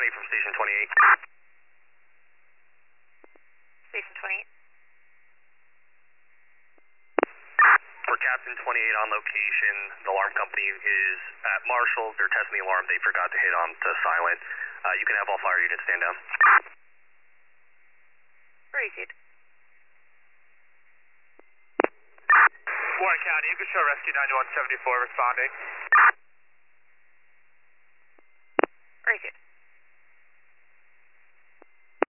from Station 28. Station 28. For Captain 28 on location, the alarm company is at Marshall. They're testing the alarm. They forgot to hit on to silent. You can have all fire units stand down. Received. Warren County, you can show Rescue 9174 responding.